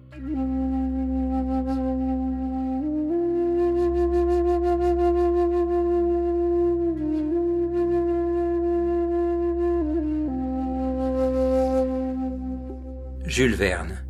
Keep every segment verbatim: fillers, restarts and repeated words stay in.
Jules Verne.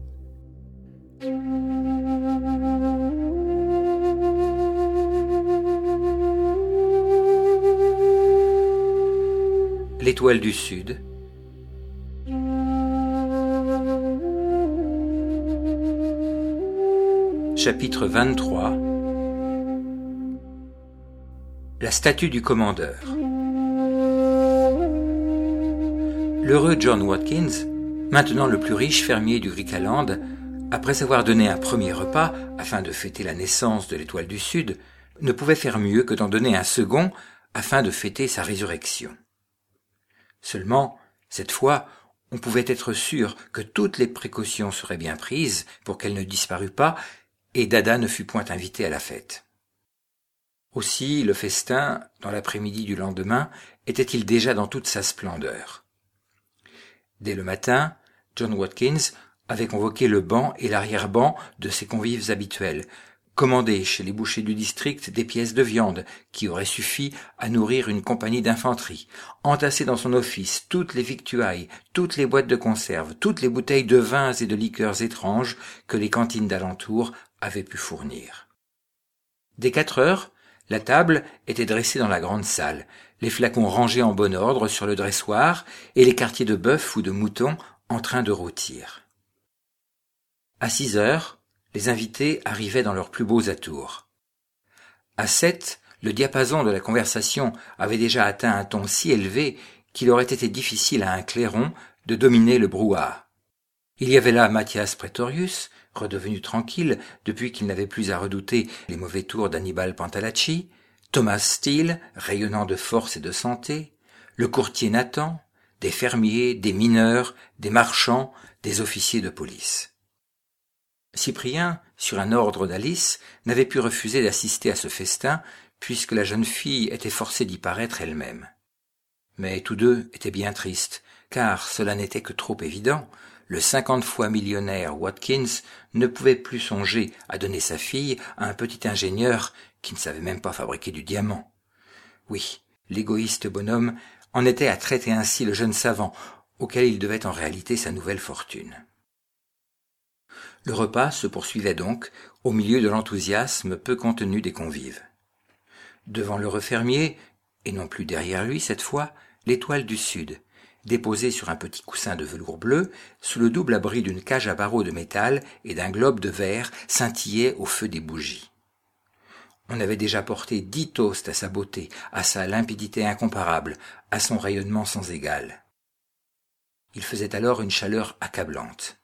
L'Étoile du Sud. Chapitre vingt-trois. La statue du commandeur. L'heureux John Watkins, maintenant le plus riche fermier du Griqualand, après avoir donné un premier repas afin de fêter la naissance de l'Étoile du Sud, ne pouvait faire mieux que d'en donner un second afin de fêter sa résurrection. Seulement, cette fois, on pouvait être sûr que toutes les précautions seraient bien prises pour qu'elle ne disparût pas et Dada ne fut point invité à la fête. Aussi, le festin, dans l'après-midi du lendemain, était-il déjà dans toute sa splendeur. Dès le matin, John Watkins avait convoqué le ban et l'arrière-ban de ses convives habituels, commandé chez les bouchers du district des pièces de viande qui auraient suffi à nourrir une compagnie d'infanterie, entassé dans son office toutes les victuailles, toutes les boîtes de conserve, toutes les bouteilles de vins et de liqueurs étranges que les cantines d'alentour avaient pu fournir. Dès quatre heures, la table était dressée dans la grande salle, les flacons rangés en bon ordre sur le dressoir et les quartiers de bœuf ou de mouton en train de rôtir. À six heures, les invités arrivaient dans leurs plus beaux atours. À sept, le diapason de la conversation avait déjà atteint un ton si élevé qu'il aurait été difficile à un clairon de dominer le brouhaha. Il y avait là Matthias Praetorius, redevenu tranquille depuis qu'il n'avait plus à redouter les mauvais tours d'Annibal Pantalacci, Thomas Steele, rayonnant de force et de santé, le courtier Nathan, des fermiers, des mineurs, des marchands, des officiers de police. Cyprien, sur un ordre d'Alice, n'avait pu refuser d'assister à ce festin, puisque la jeune fille était forcée d'y paraître elle-même. Mais tous deux étaient bien tristes, car cela n'était que trop évident. Le cinquante fois millionnaire Watkins ne pouvait plus songer à donner sa fille à un petit ingénieur qui ne savait même pas fabriquer du diamant. Oui, l'égoïste bonhomme en était à traiter ainsi le jeune savant, auquel il devait en réalité sa nouvelle fortune. Le repas se poursuivait donc au milieu de l'enthousiasme peu contenu des convives. Devant l'heureux fermier, et non plus derrière lui cette fois, l'Étoile du Sud, déposée sur un petit coussin de velours bleu, sous le double abri d'une cage à barreaux de métal et d'un globe de verre, scintillait au feu des bougies. On avait déjà porté dix toasts à sa beauté, à sa limpidité incomparable, à son rayonnement sans égal. Il faisait alors une chaleur accablante.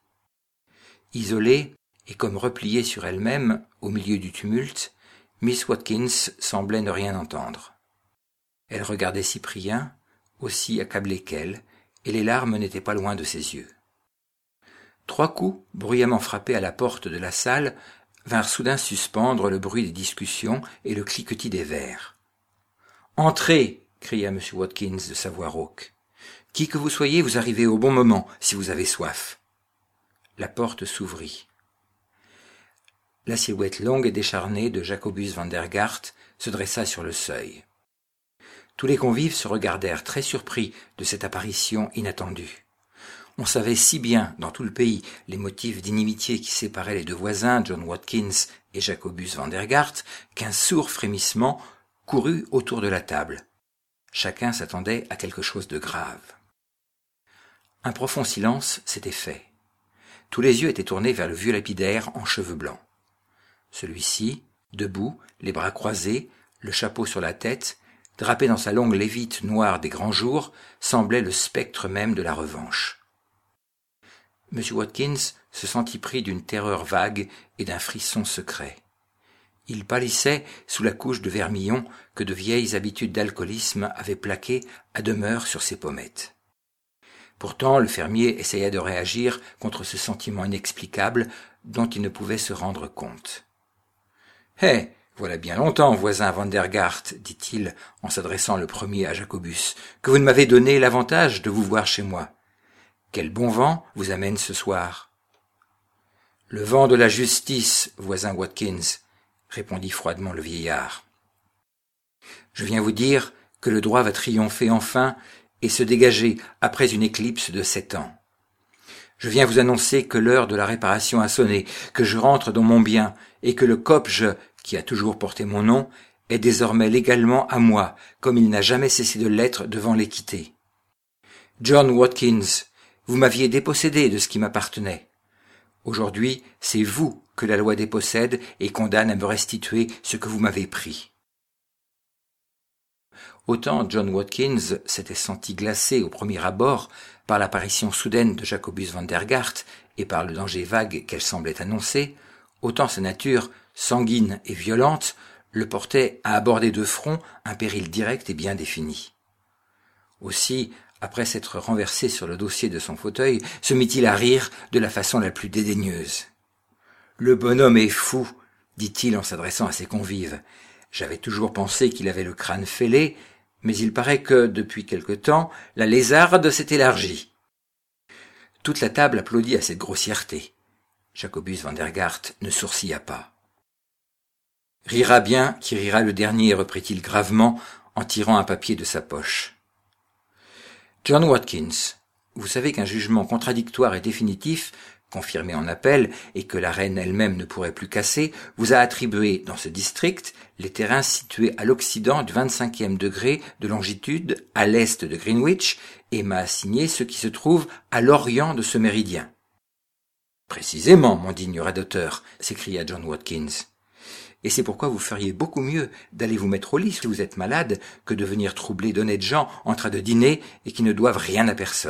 Isolée et comme repliée sur elle-même, au milieu du tumulte, Miss Watkins semblait ne rien entendre. Elle regardait Cyprien, aussi accablé qu'elle, et les larmes n'étaient pas loin de ses yeux. Trois coups, bruyamment frappés à la porte de la salle, vinrent soudain suspendre le bruit des discussions et le cliquetis des verres. « Entrez !» cria M. Watkins de sa voix rauque. « Qui que vous soyez, vous arrivez au bon moment, si vous avez soif. » La porte s'ouvrit. La silhouette longue et décharnée de Jacobus van der Gaart se dressa sur le seuil. Tous les convives se regardèrent très surpris de cette apparition inattendue. On savait si bien, dans tout le pays, les motifs d'inimitié qui séparaient les deux voisins, John Watkins et Jacobus van der Gaart, qu'un sourd frémissement courut autour de la table. Chacun s'attendait à quelque chose de grave. Un profond silence s'était fait. Tous les yeux étaient tournés vers le vieux lapidaire en cheveux blancs. Celui-ci, debout, les bras croisés, le chapeau sur la tête, drapé dans sa longue lévite noire des grands jours, semblait le spectre même de la revanche. M. Watkins se sentit pris d'une terreur vague et d'un frisson secret. Il pâlissait sous la couche de vermillon que de vieilles habitudes d'alcoolisme avaient plaqué à demeure sur ses pommettes. Pourtant, le fermier essaya de réagir contre ce sentiment inexplicable dont il ne pouvait se rendre compte. « Hé, voilà bien longtemps, voisin van der Gaart, dit-il en s'adressant le premier à Jacobus, que vous ne m'avez donné l'avantage de vous voir chez moi. Quel bon vent vous amène ce soir ?» Le vent de la justice, voisin Watkins, répondit froidement le vieillard. Je viens vous dire que le droit va triompher enfin et se dégager après une éclipse de sept ans. Je viens vous annoncer que l'heure de la réparation a sonné, que je rentre dans mon bien et que le Kopje, qui a toujours porté mon nom, est désormais légalement à moi, comme il n'a jamais cessé de l'être devant l'équité. John Watkins, vous m'aviez dépossédé de ce qui m'appartenait. Aujourd'hui, c'est vous que la loi dépossède et condamne à me restituer ce que vous m'avez pris. Autant John Watkins s'était senti glacé au premier abord par l'apparition soudaine de Jacobus van der Gaart et par le danger vague qu'elle semblait annoncer, autant sa nature, sanguine et violente, le portait à aborder de front un péril direct et bien défini. Aussi, après s'être renversé sur le dossier de son fauteuil, se mit-il à rire de la façon la plus dédaigneuse. « Le bonhomme est fou, dit-il en s'adressant à ses convives. J'avais toujours pensé qu'il avait le crâne fêlé, mais il paraît que, depuis quelque temps, la lézarde s'est élargie. » Toute la table applaudit à cette grossièreté. Jacobus van der Gaart ne sourcilla pas. « Rira bien qui rira le dernier, reprit-il gravement en tirant un papier de sa poche. « John Watkins, vous savez qu'un jugement contradictoire et définitif, confirmé en appel et que la reine elle-même ne pourrait plus casser, vous a attribué dans ce district les terrains situés à l'occident du vingt-cinquième degré de longitude à l'est de Greenwich et m'a assigné ceux qui se trouvent à l'orient de ce méridien. »« Précisément, mon digne radoteur, s'écria John Watkins. Et c'est pourquoi vous feriez beaucoup mieux d'aller vous mettre au lit si vous êtes malade que de venir troubler d'honnêtes gens en train de dîner et qui ne doivent rien à personne. »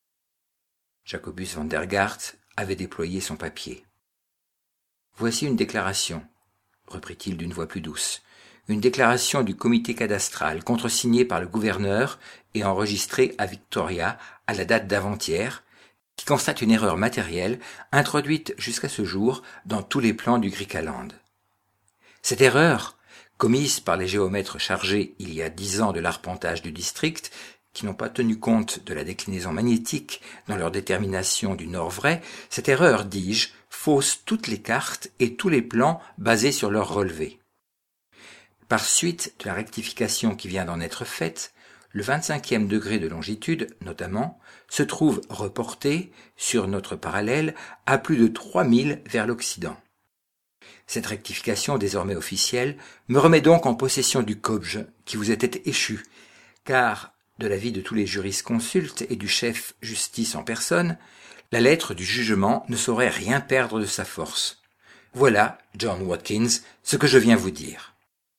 Jacobus van der Gaart avait déployé son papier. « Voici une déclaration, » reprit-il d'une voix plus douce, « une déclaration du comité cadastral contresignée par le gouverneur et enregistrée à Victoria à la date d'avant-hier, qui constate une erreur matérielle introduite jusqu'à ce jour dans tous les plans du Griqualand. Cette erreur, commise par les géomètres chargés il y a dix ans de l'arpentage du district, qui n'ont pas tenu compte de la déclinaison magnétique dans leur détermination du nord vrai, cette erreur, dis-je, fausse toutes les cartes et tous les plans basés sur leur relevé. Par suite de la rectification qui vient d'en être faite, le vingt-cinquième degré de longitude, notamment, se trouve reporté, sur notre parallèle, à plus de trois milles vers l'Occident. Cette rectification désormais officielle me remet donc en possession du Kopje qui vous était échu, car, de l'avis de tous les jurisconsultes et du chef justice en personne, la lettre du jugement ne saurait rien perdre de sa force. Voilà, John Watkins, ce que je viens vous dire.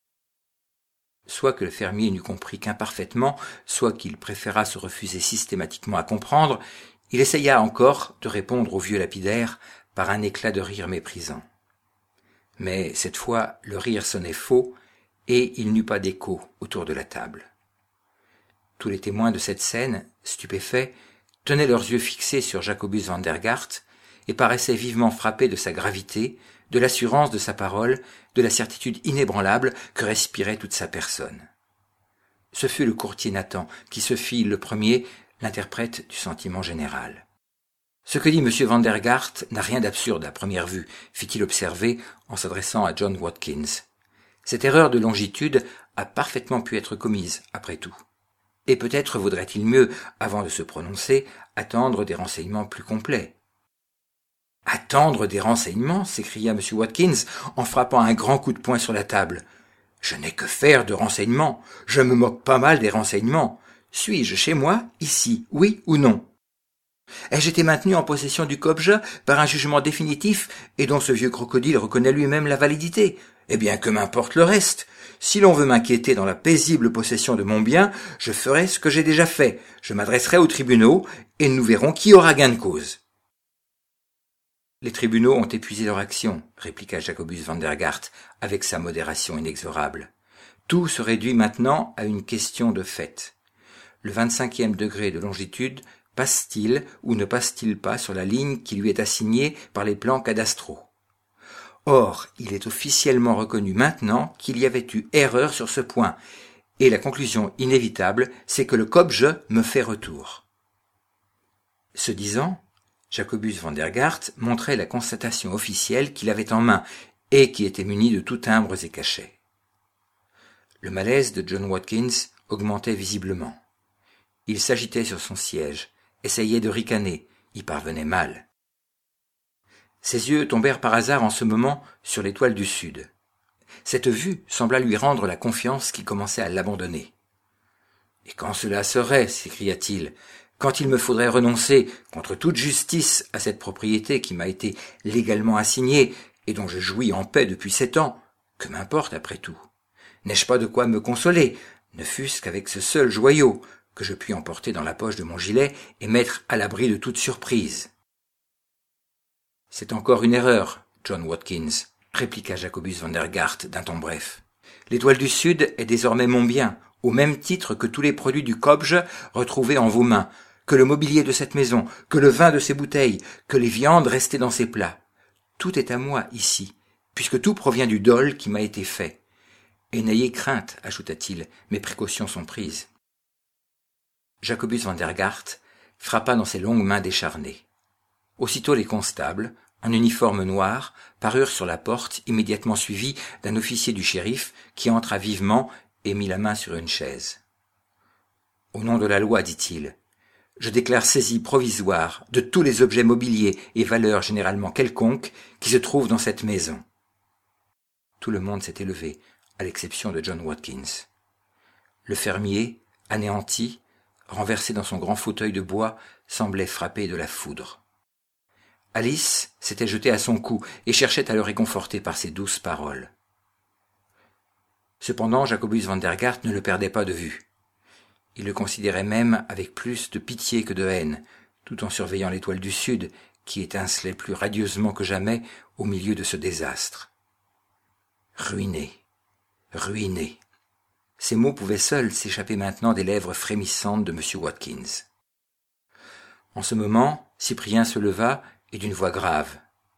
Soit que le fermier n'eût compris qu'imparfaitement, soit qu'il préféra se refuser systématiquement à comprendre, il essaya encore de répondre au vieux lapidaire par un éclat de rire méprisant. Mais cette fois, le rire sonnait faux, et il n'eut pas d'écho autour de la table. Tous les témoins de cette scène, stupéfaits, tenaient leurs yeux fixés sur Jacobus van der Gaart et paraissaient vivement frappés de sa gravité, de l'assurance de sa parole, de la certitude inébranlable que respirait toute sa personne. Ce fut le courtier Nathan qui se fit le premier l'interprète du sentiment général. « Ce que dit M. van der Gaart n'a rien d'absurde à première vue, fit-il observer en s'adressant à John Watkins. Cette erreur de longitude a parfaitement pu être commise, après tout. Et peut-être vaudrait-il mieux, avant de se prononcer, attendre des renseignements plus complets. »« Attendre des renseignements » s'écria M. Watkins en frappant un grand coup de poing sur la table. « Je n'ai que faire de renseignements. Je me moque pas mal des renseignements. Suis-je chez moi, ici, oui ou non ? Ai-je été maintenu en possession du Kopje par un jugement définitif et dont ce vieux crocodile reconnaît lui-même la validité ? Eh bien, que m'importe le reste. Si l'on veut m'inquiéter dans la paisible possession de mon bien, je ferai ce que j'ai déjà fait. Je m'adresserai aux tribunaux et nous verrons qui aura gain de cause. » « Les tribunaux ont épuisé leur action, » répliqua Jacobus van der Gaart avec sa modération inexorable. « Tout se réduit maintenant à une question de fait. Le vingt-cinquième degré de longitude passe-t-il ou ne passe-t-il pas sur la ligne qui lui est assignée par les plans cadastraux ? Or, il est officiellement reconnu maintenant qu'il y avait eu erreur sur ce point, et la conclusion inévitable, c'est que le Kopje me fait retour. » Ce disant, Jacobus Vandergaart montrait la constatation officielle qu'il avait en main et qui était munie de tout timbres et cachets. Le malaise de John Watkins augmentait visiblement. Il s'agitait sur son siège, essayait de ricaner, y parvenait mal. Ses yeux tombèrent par hasard en ce moment sur l'étoile du Sud. Cette vue sembla lui rendre la confiance qui commençait à l'abandonner. « Et quand cela serait, s'écria-t-il, quand il me faudrait renoncer contre toute justice à cette propriété qui m'a été légalement assignée et dont je jouis en paix depuis sept ans, que m'importe après tout? N'ai-je pas de quoi me consoler, ne fût-ce qu'avec ce seul joyau que je puis emporter dans la poche de mon gilet et mettre à l'abri de toute surprise? » « C'est encore une erreur, John Watkins, répliqua Jacobus Vandergaart d'un ton bref. L'étoile du Sud est désormais mon bien, au même titre que tous les produits du Cobge retrouvés en vos mains, que le mobilier de cette maison, que le vin de ces bouteilles, que les viandes restées dans ces plats. Tout est à moi ici, puisque tout provient du dol qui m'a été fait. Et n'ayez crainte, ajouta-t-il, mes précautions sont prises. Jacobus Vandergaart frappa dans ses longues mains décharnées. Aussitôt les constables, en uniforme noir, parurent sur la porte, immédiatement suivis d'un officier du shérif qui entra vivement et mit la main sur une chaise. « Au nom de la loi, dit-il, je déclare saisie provisoire de tous les objets mobiliers et valeurs généralement quelconques qui se trouvent dans cette maison. » Tout le monde s'était levé, à l'exception de John Watkins. Le fermier, anéanti, renversé dans son grand fauteuil de bois, semblait frappé de la foudre. Alice s'était jetée à son cou et cherchait à le réconforter par ses douces paroles. Cependant, Jacobus Vandergaart ne le perdait pas de vue. Il le considérait même avec plus de pitié que de haine, tout en surveillant l'étoile du Sud, qui étincelait plus radieusement que jamais au milieu de ce désastre. Ruiné, ruiné. Ces mots pouvaient seuls s'échapper maintenant des lèvres frémissantes de M. Watkins. En ce moment, Cyprien se leva et d'une voix grave.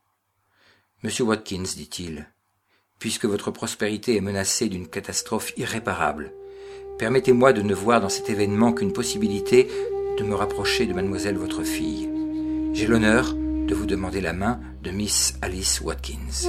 « Monsieur Watkins, dit-il, puisque votre prospérité est menacée d'une catastrophe irréparable, permettez-moi de ne voir dans cet événement qu'une possibilité de me rapprocher de mademoiselle votre fille. J'ai l'honneur de vous demander la main de Miss Alice Watkins. »